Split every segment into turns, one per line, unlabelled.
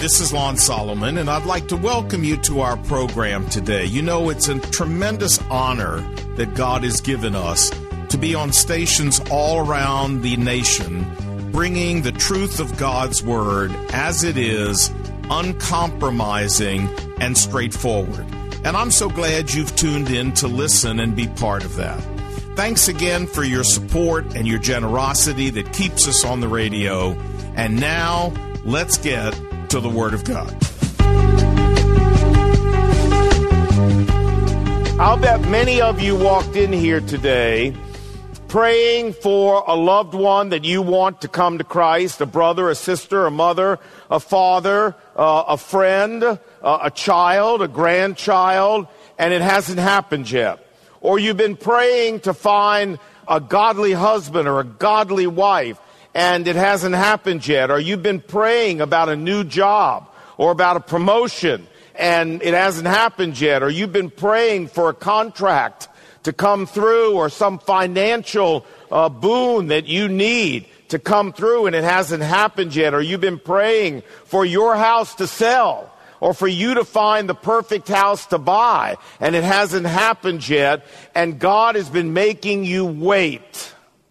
this is Lon Solomon, and I'd like to welcome you to our program today. You know, it's a tremendous honor that God has given us to be on stations all around the nation, bringing the truth of God's Word as it is, uncompromising and straightforward. And I'm so glad you've tuned in to listen and be part of that. Thanks again for your support and your generosity that keeps us on the radio. And now, let's get to the Word of God.
I'll bet many of you walked in here today praying for a loved one that you want to come to Christ, a brother, a sister, a mother, a father, a friend, a child, a grandchild, and it hasn't happened yet. Or you've been praying to find a godly husband or a godly wife, and it hasn't happened yet. Or you've been praying about a new job or about a promotion, and it hasn't happened yet. Or you've been praying for a contract to come through or some financial boon that you need to come through, and it hasn't happened yet. Or you've been praying for your house to sell or for you to find the perfect house to buy, and it hasn't happened yet, and God has been making you wait.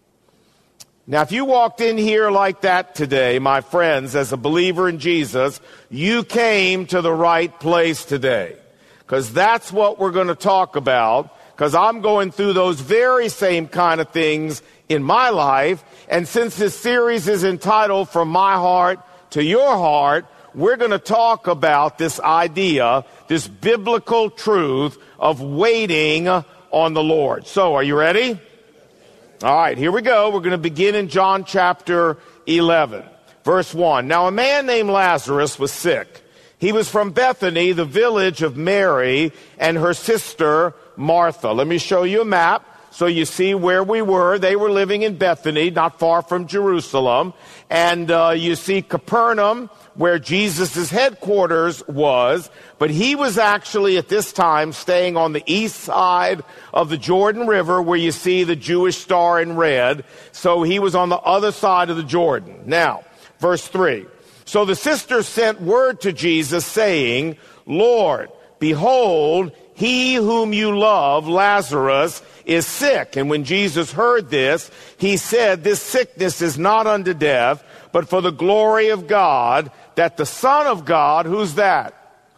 Now, if you walked in here like that today, my friends, as a believer in Jesus, you came to the right place today. Because that's what we're going to talk about, because I'm going through those very same kind of things in my life. And since this series is entitled From My Heart to Your Heart, we're going to talk about this idea, this biblical truth of waiting on the Lord. So, are you ready? All right, here we go. We're going to begin in John chapter 11, verse 1. Now, a man named Lazarus was sick. He was from Bethany, the village of Mary and her sister Martha. Let me show you a map so you see where we were. They were living in Bethany, not far from Jerusalem. And you see Capernaum, where Jesus' headquarters was, but he was actually at this time staying on the east side of the Jordan River, where you see the Jewish star in red. So he was on the other side of the Jordan. Now, verse 3. So the sisters sent word to Jesus saying, Lord, behold, he whom you love, Lazarus, is sick. And when Jesus heard this, he said, this sickness is not unto death, but for the glory of God, that the Son of God, who's that?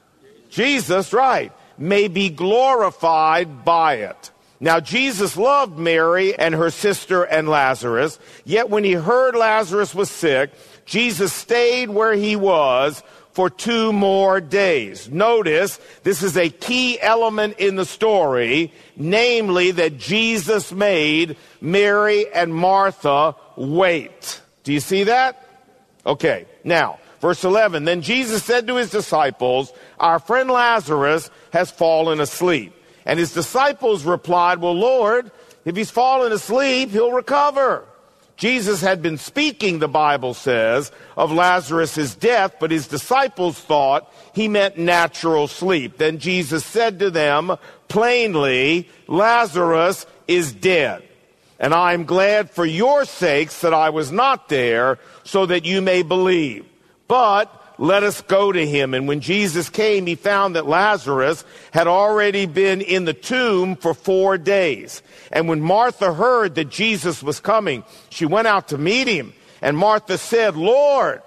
Jesus, right, may be glorified by it. Now, Jesus loved Mary and her sister and Lazarus, yet when he heard Lazarus was sick, Jesus stayed where he was for 2 more days. Notice, this is a key element in the story, namely that Jesus made Mary and Martha wait. Do you see that? Okay, now, verse 11, then Jesus said to his disciples, our friend Lazarus has fallen asleep. And his disciples replied, well, Lord, if he's fallen asleep, he'll recover. Jesus had been speaking, the Bible says, of Lazarus' death, but his disciples thought he meant natural sleep. Then Jesus said to them plainly, Lazarus is dead. And I am glad for your sakes that I was not there, so that you may believe. But let us go to him. And when Jesus came, he found that Lazarus had already been in the tomb for 4 days. And when Martha heard that Jesus was coming, she went out to meet him. And Martha said, Lord,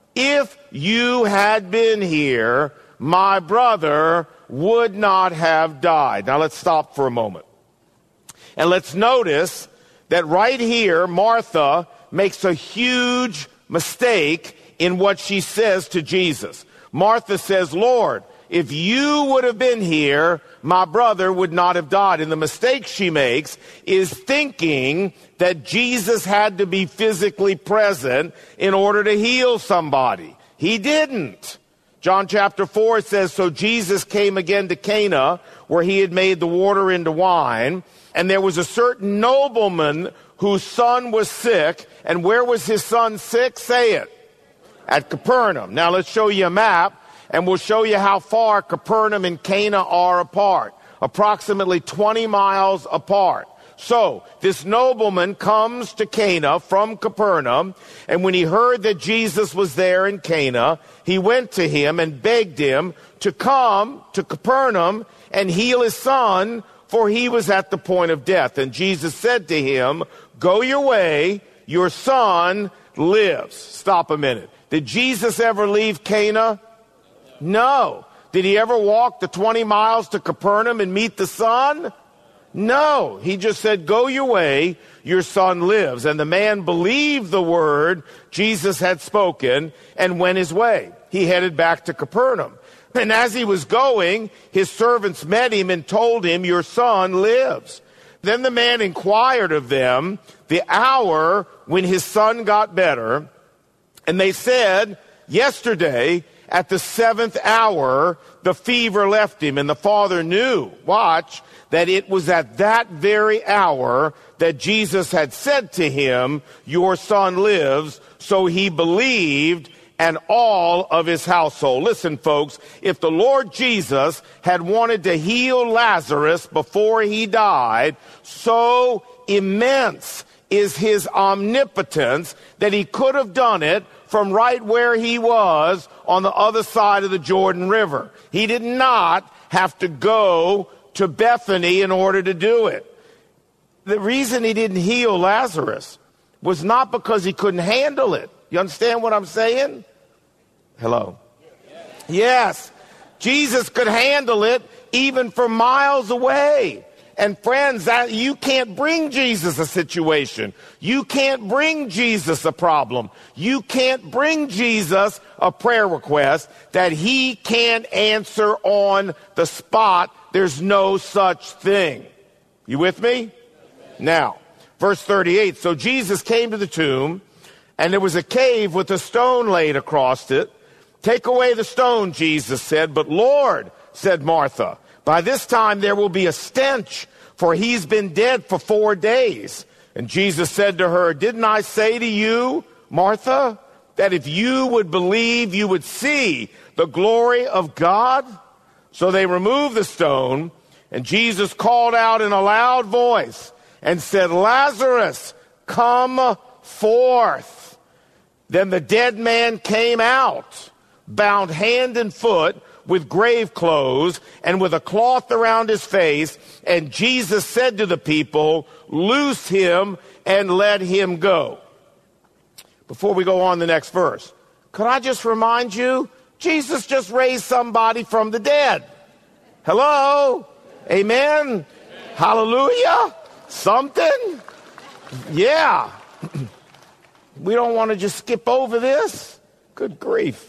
if you had been here, my brother would not have died. Now let's stop for a moment. And let's notice that right here, Martha makes a huge mistake in what she says to Jesus. Martha says, Lord, if you would have been here, my brother would not have died. And the mistake she makes is thinking that Jesus had to be physically present in order to heal somebody. He didn't. John chapter 4 says, so Jesus came again to Cana, where he had made the water into wine. And there was a certain nobleman whose son was sick. And where was his son sick? Say it. At Capernaum. Now let's show you a map, and we'll show you how far Capernaum and Cana are apart. Approximately 20 miles apart. So this nobleman comes to Cana from Capernaum, and when he heard that Jesus was there in Cana, he went to him and begged him to come to Capernaum and heal his son, for he was at the point of death. And Jesus said to him, "Go your way, your son lives." Stop a minute. Did Jesus ever leave Cana? No. Did he ever walk the 20 miles to Capernaum and meet the son? No. He just said, "Go your way, your son lives." And the man believed the word Jesus had spoken and went his way. He headed back to Capernaum. And as he was going, his servants met him and told him, "Your son lives." Then the man inquired of them the hour when his son got better. And they said, "Yesterday at the 7th hour, the fever left him." And the father knew, watch, that it was at that very hour that Jesus had said to him, "Your son lives." So he believed, and all of his household. Listen, folks, if the Lord Jesus had wanted to heal Lazarus before he died, so immense is his omnipotence that he could have done it from right where he was on the other side of the Jordan River. He did not have to go to Bethany in order to do it. The reason he didn't heal Lazarus was not because he couldn't handle it. You understand what I'm saying? Hello? Yes. Jesus could handle it even from miles away. And friends, that you can't bring Jesus a situation. You can't bring Jesus a problem. You can't bring Jesus a prayer request that he can't answer on the spot. There's no such thing. You with me? Now, verse 38. So Jesus came to the tomb, and there was a cave with a stone laid across it. "Take away the stone," Jesus said. "But Lord," said Martha, "by this time there will be a stench, for he's been dead for 4 days." And Jesus said to her, "Didn't I say to you, Martha, that if you would believe, you would see the glory of God?" So they removed the stone, and Jesus called out in a loud voice and said, "Lazarus, come forth." Then the dead man came out, bound hand and foot with grave clothes and with a cloth around his face. And Jesus said to the people, "Loose him and let him go." Before we go on the next verse, could I just remind you, Jesus just raised somebody from the dead. Hello? Amen? Hallelujah? Something? Yeah. We don't want to just skip over this. Good grief.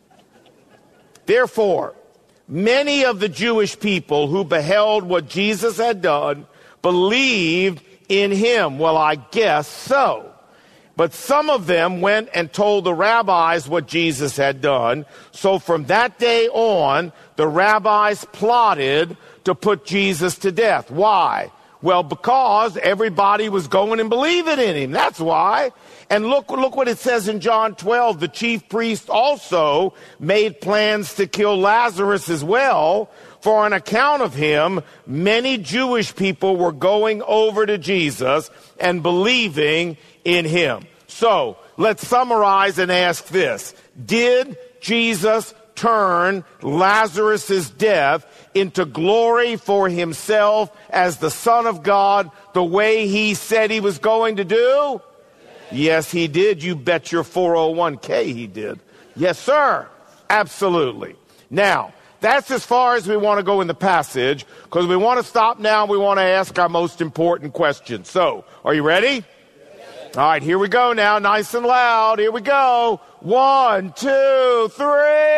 Therefore, many of the Jewish people who beheld what Jesus had done believed in him. Well, I guess so. But some of them went and told the rabbis what Jesus had done. So from that day on, the rabbis plotted to put Jesus to death. Why? Well, because everybody was going and believing in him. That's why. And look what it says in John 12. The chief priest also made plans to kill Lazarus as well. For on account of him, many Jewish people were going over to Jesus and believing in him. So let's summarize and ask this. Did Jesus turn Lazarus' death into glory for himself as the Son of God the way he said he was going to do? Yes, he did. You bet your 401k he did. Yes, sir. Absolutely. Now, that's as far as we want to go in the passage, because we want to stop now and we want to ask our most important question. So, are you ready? All right, here we go now, nice and loud. Here we go. 1, 2, 3.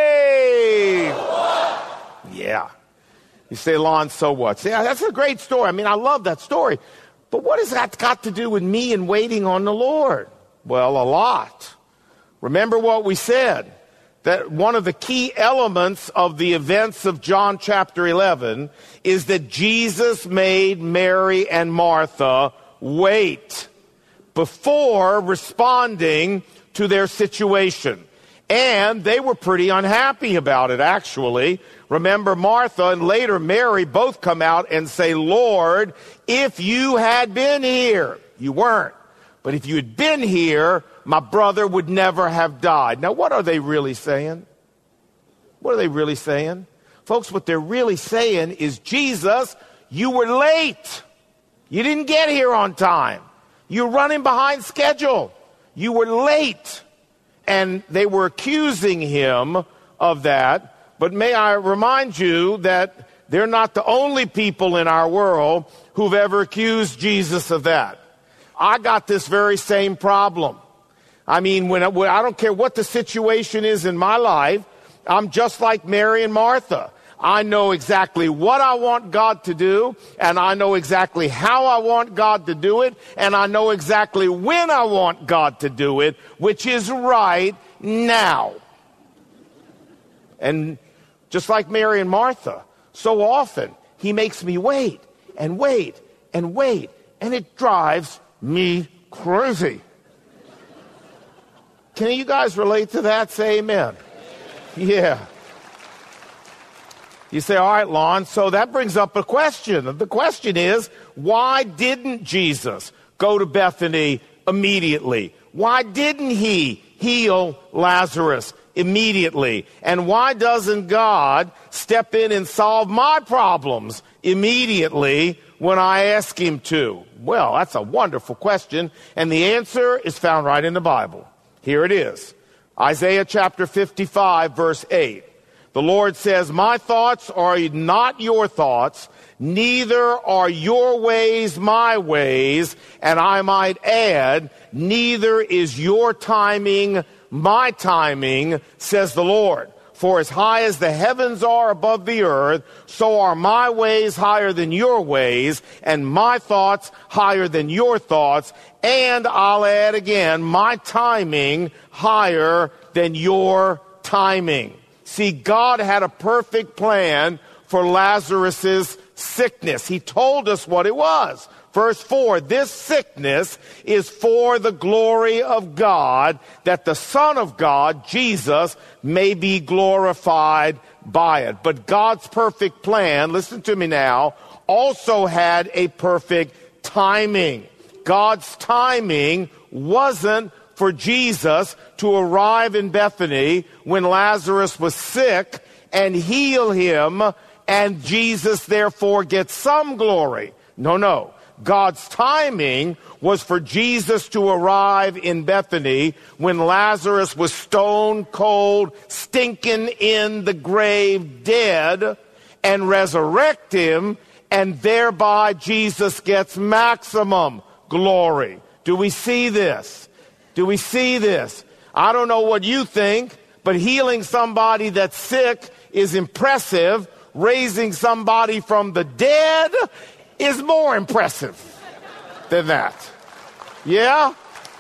Yeah. You say, Lon, so what? See, that's a great story. I mean, I love that story. But what has that got to do with me and waiting on the Lord? Well, a lot. Remember what we said, that one of the key elements of the events of John chapter 11 is that Jesus made Mary and Martha wait before responding to their situation. And they were pretty unhappy about it, actually. Remember, Martha and later Mary both come out and say, Lord, if you had been here, you weren't, but if you had been here, my brother would never have died. Now, what are they really saying? What are they really saying? Folks, what they're really saying is, Jesus, you were late. You didn't get here on time. You're running behind schedule. You were late. And they were accusing him of that. But may I remind you that they're not the only people in our world who've ever accused Jesus of that. I got this very same problem. I mean, when I don't care what the situation is in my life, I'm just like Mary and Martha. I know exactly what I want God to do, and I know exactly how I want God to do it, and I know exactly when I want God to do it, which is right now. And just like Mary and Martha, so often he makes me wait and wait and wait, and it drives me crazy. Can you guys relate to that? Say amen. Yeah. You say, all right, Lon, so that brings up a question. The question is, why didn't Jesus go to Bethany immediately? Why didn't he heal Lazarus immediately? And why doesn't God step in and solve my problems immediately when I ask him to? Well, that's a wonderful question, and the answer is found right in the Bible. Here it is. Isaiah chapter 55, verse 8. The Lord says, my thoughts are not your thoughts, neither are your ways my ways, and I might add, neither is your timing my timing, says the Lord. For as high as the heavens are above the earth, so are my ways higher than your ways, and my thoughts higher than your thoughts, and I'll add again, my timing higher than your timing. See, God had a perfect plan for Lazarus' sickness. He told us what it was. Verse 4, this sickness is for the glory of God, that the Son of God, Jesus, may be glorified by it. But God's perfect plan, listen to me now, also had a perfect timing. God's timing wasn't for Jesus to arrive in Bethany when Lazarus was sick and heal him, and Jesus therefore gets some glory. No. God's timing was for Jesus to arrive in Bethany when Lazarus was stone cold, stinking in the grave, dead, and resurrect him, and thereby Jesus gets maximum glory. Do we see this? Do we see this? I don't know what you think, but healing somebody that's sick is impressive. Raising somebody from the dead is more impressive than that. Yeah?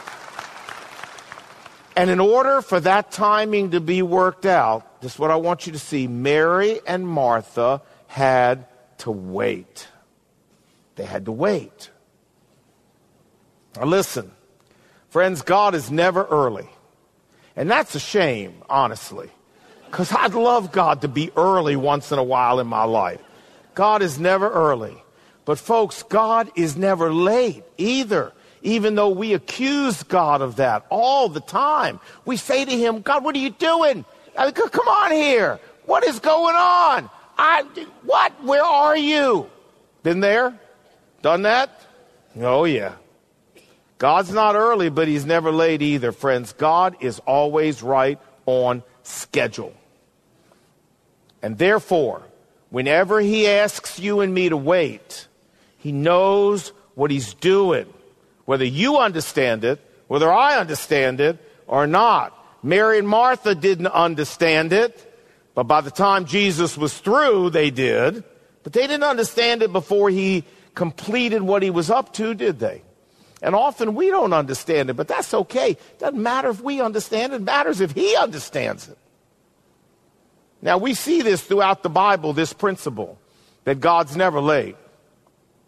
And in order for that timing to be worked out, this is what I want you to see. Mary and Martha had to wait. They had to wait. Now listen, friends, God is never early. And that's a shame, honestly, because I'd love God to be early once in a while in my life. God is never early. But folks, God is never late either, even though we accuse God of that all the time. We say to him, God, what are you doing? Come on here. What is going on? What? Where are you? Been there? Done that? Oh, yeah. God's not early, but he's never late either, friends. God is always right on schedule. And therefore, whenever he asks you and me to wait, he knows what he's doing, whether you understand it, whether I understand it or not. Mary and Martha didn't understand it, but by the time Jesus was through, they did. But they didn't understand it before he completed what he was up to, did they? And often we don't understand it, but that's okay. It doesn't matter if we understand it. It matters if he understands it. Now, we see this throughout the Bible, this principle, that God's never late.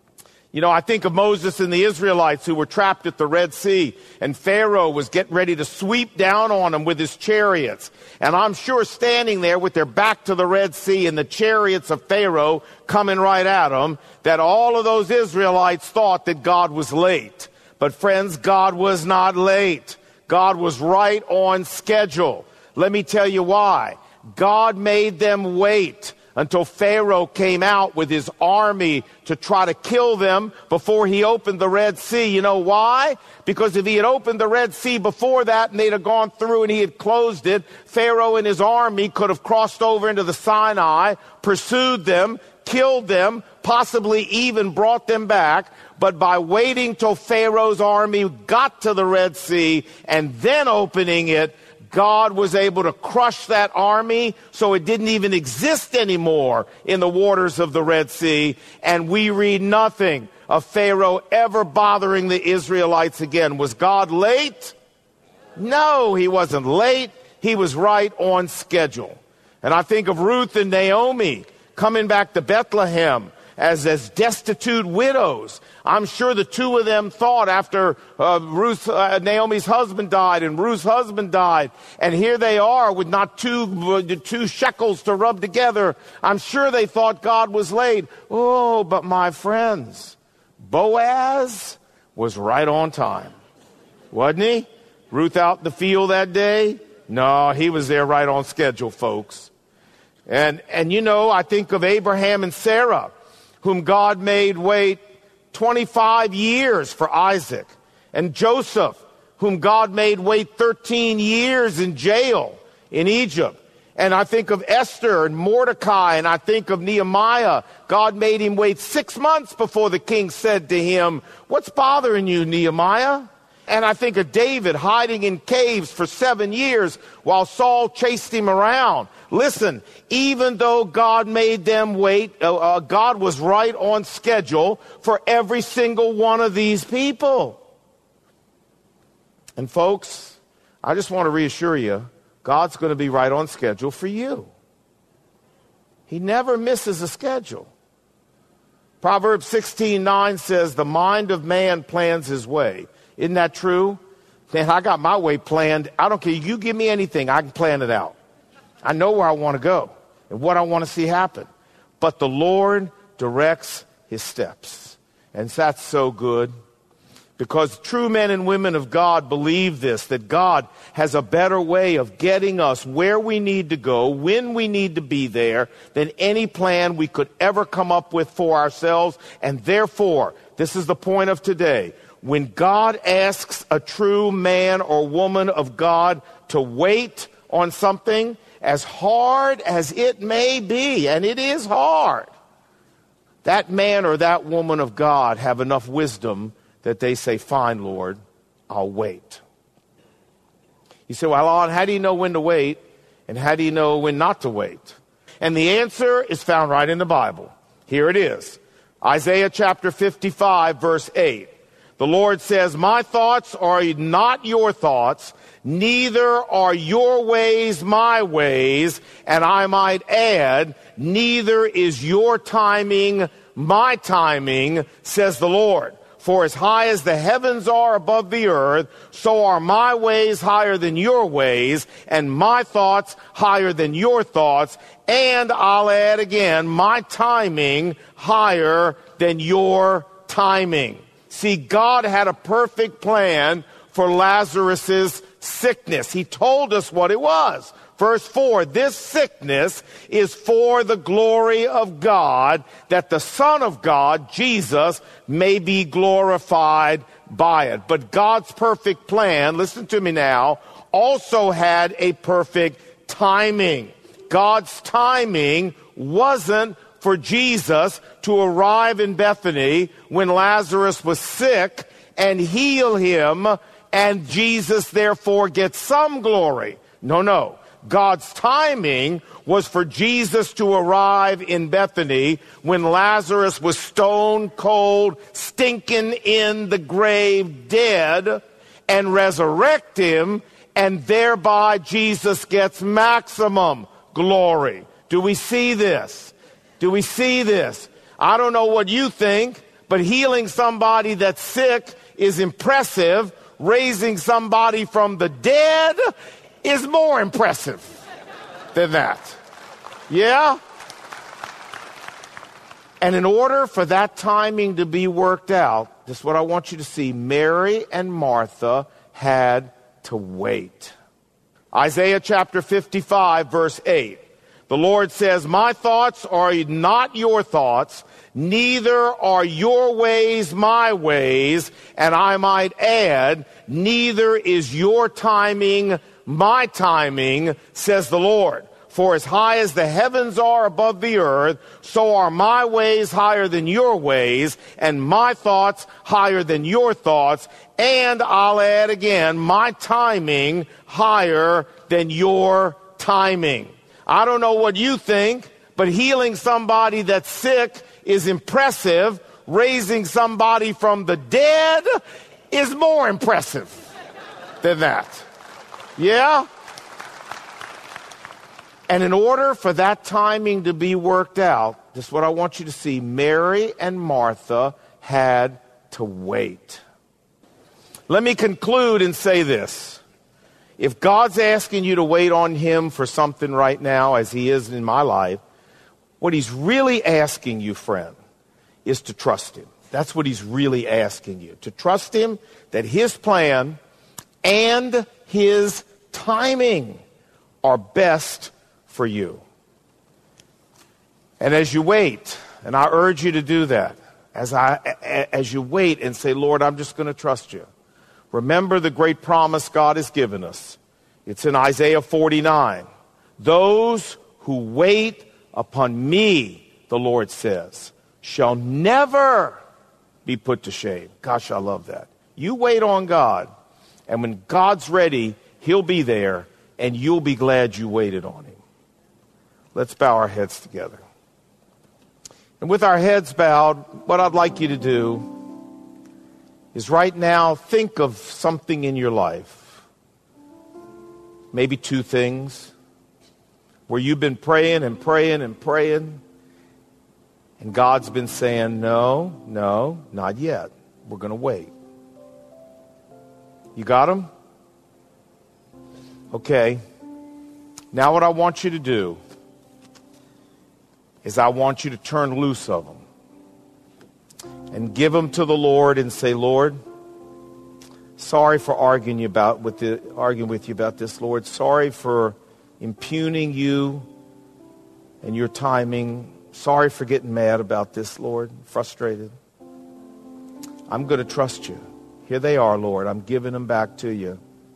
You know, I think of Moses and the Israelites who were trapped at the Red Sea, and Pharaoh was getting ready to sweep down on them with his chariots. And I'm sure standing there with their back to the Red Sea and the chariots of Pharaoh coming right at them, that all of those Israelites thought that God was late. But friends, God was not late. God was right on schedule. Let me tell you why. God made them wait until Pharaoh came out with his army to try to kill them before he opened the Red Sea. You know why? Because if he had opened the Red Sea before that and they'd have gone through and he had closed it, Pharaoh and his army could have crossed over into the Sinai, pursued them, killed them, possibly even brought them back. But by waiting till Pharaoh's army got to the Red Sea and then opening it, God was able to crush that army so it didn't even exist anymore in the waters of the Red Sea. And we read nothing of Pharaoh ever bothering the Israelites again. Was God late? No, he wasn't late. He was right on schedule. And I think of Ruth and Naomi coming back to Bethlehem as destitute widows. I'm sure the two of them thought after Naomi's husband died and Ruth's husband died, and here they are with not two shekels to rub together. I'm sure they thought God was late. Oh, but my friends, Boaz was right on time, wasn't he? Ruth out in the field that day? No, he was there right on schedule, folks. And you know, I think of Abraham and Sarah, whom God made wait 25 years for Isaac, and Joseph, whom God made wait 13 years in jail in Egypt. And I think of Esther and Mordecai, and I think of Nehemiah. God made him wait 6 months before the king said to him, "What's bothering you, Nehemiah?" And I think of David hiding in caves for 7 years while Saul chased him around. Listen, even though God made them wait, God was right on schedule for every single one of these people. And folks, I just want to reassure you, God's going to be right on schedule for you. He never misses a schedule. Proverbs 16:9 says, "The mind of man plans his way." Isn't that true? Man, I got my way planned. I don't care. You give me anything, I can plan it out. I know where I want to go and what I want to see happen. But the Lord directs his steps. And that's so good. Because true men and women of God believe this, that God has a better way of getting us where we need to go, when we need to be there, than any plan we could ever come up with for ourselves. And therefore, this is the point of today. When God asks a true man or woman of God to wait on something, as hard as it may be, and it is hard, that man or that woman of God have enough wisdom that they say, "Fine, Lord, I'll wait." You say, "Well, Lord, how do you know when to wait? And how do you know when not to wait?" And the answer is found right in the Bible. Here it is. Isaiah chapter 55, verse 8. The Lord says, "My thoughts are not your thoughts, neither are your ways my ways, and I might add, neither is your timing my timing, says the Lord. For as high as the heavens are above the earth, so are my ways higher than your ways, and my thoughts higher than your thoughts, and I'll add again, my timing higher than your timing." See, God had a perfect plan for Lazarus's sickness. He told us what it was. Verse 4, "This sickness is for the glory of God, that the Son of God, Jesus, may be glorified by it." But God's perfect plan, listen to me now, also had a perfect timing. God's timing wasn't for Jesus to arrive in Bethany when Lazarus was sick and heal him, and Jesus therefore gets some glory. No. God's timing was for Jesus to arrive in Bethany when Lazarus was stone cold, stinking in the grave, dead, and resurrect him, and thereby Jesus gets maximum glory. Do we see this? Do we see this? I don't know what you think, But healing somebody that's sick is impressive. Raising somebody from the dead is more impressive than that. Yeah? And in order for that timing to be worked out, this is what I want you to see. Mary and Martha had to wait. Isaiah chapter 55, verse 8. The Lord says, my thoughts are not your thoughts, neither are your ways my ways, and I might add, neither is your timing my timing, says the Lord. For as high as the heavens are above the earth, so are my ways higher than your ways, and my thoughts higher than your thoughts, and I'll add again, my timing higher than your timing. I don't know what you think, but healing somebody that's sick is impressive. Raising somebody from the dead is more impressive than that. Yeah? And in order for that timing to be worked out, this is what I want you to see. Mary and Martha had to wait. Let me conclude and say this. If God's asking you to wait on him for something right now, as he is in my life, what he's really asking you, friend, is to trust him. That's what he's really asking you. To trust him that his plan and his timing are best for you. And as you wait, and I urge you to do that, as you wait and say, Lord, I'm just going to trust you. Remember the great promise God has given us. It's in Isaiah 49. Those who wait upon me, the Lord says, shall never be put to shame. Gosh, I love that. You wait on God, and when God's ready, he'll be there, and you'll be glad you waited on him. Let's bow our heads together. And with our heads bowed, what I'd like you to do is right now think of something in your life. Maybe two things where you've been praying and praying and praying, and God's been saying, no, not yet. We're going to wait. You got them? Okay. Now what I want you to do is I want you to turn loose of them and give them to the Lord and say, Lord, sorry for arguing with you about this, Lord. Sorry for impugning you and your timing. Sorry for getting mad about this, Lord, frustrated. I'm going to trust you. Here they are, Lord. I'm giving them back to you.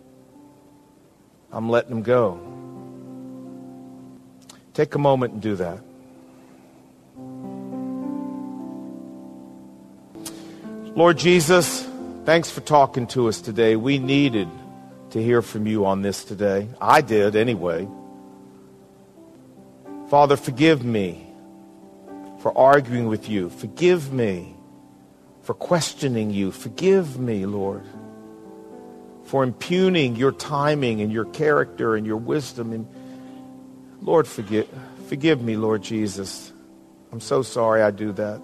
I'm letting them go. Take a moment and do that. Lord Jesus, thanks for talking to us today. We needed to hear from you on this today. I did anyway. Father, forgive me for arguing with you. Forgive me for questioning you. Forgive me, Lord, for impugning your timing and your character and your wisdom. And Lord, forgive me, Lord Jesus. I'm so sorry I do that.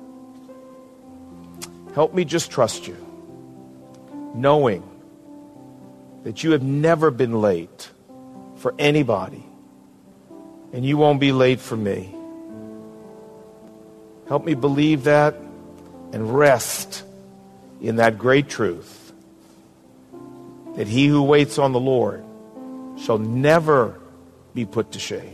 Help me just trust you, knowing that you have never been late for anybody, and you won't be late for me. Help me believe that and rest in that great truth that he who waits on the Lord shall never be put to shame.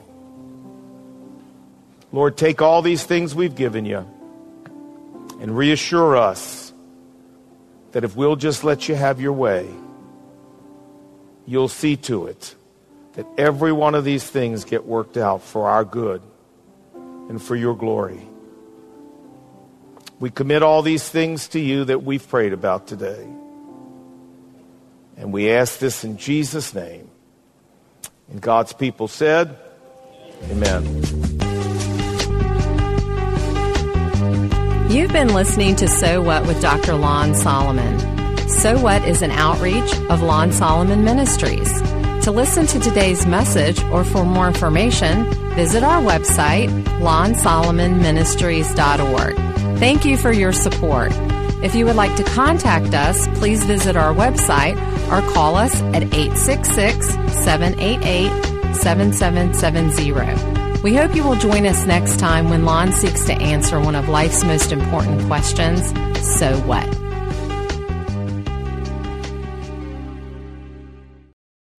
Lord, take all these things we've given you and reassure us that if we'll just let you have your way, you'll see to it that every one of these things get worked out for our good and for your glory. We commit all these things to you that we've prayed about today. And we ask this in Jesus' name. And God's people said, amen.
You've been listening to So What with Dr. Lon Solomon. So What is an outreach of Lon Solomon Ministries. To listen to today's message or for more information, visit our website, lonsolomonministries.org. Thank you for your support. If you would like to contact us, please visit our website or call us at 866-788-7770. We hope you will join us next time when Lon seeks to answer one of life's most important questions, so what?